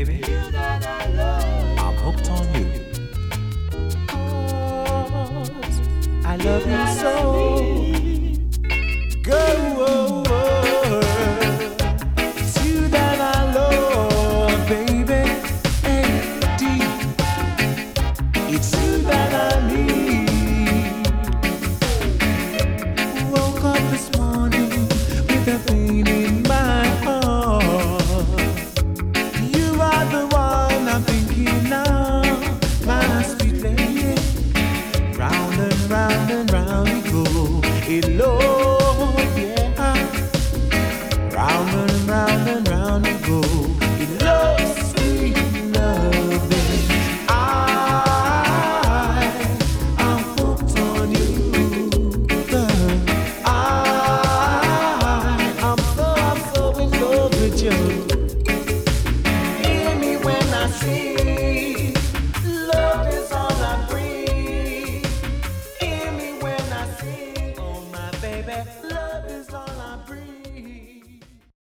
baby. You that I love. I'm hooked on you. 'Cause I love you so. Go. It's you that I love, baby. A.D. It's you that I need. Woke up this morning with a pain in my heart. You are the one I'm thinking of, my sweet lady. Round and round we go. It Lord, yeah. Round and round we go. It loves sweet loving. I'm hooked on you, girl. I'm so in love with you. Hear me when I sing. Love is all I breathe. Hear me when I sing. Oh my baby, love is all I breathe.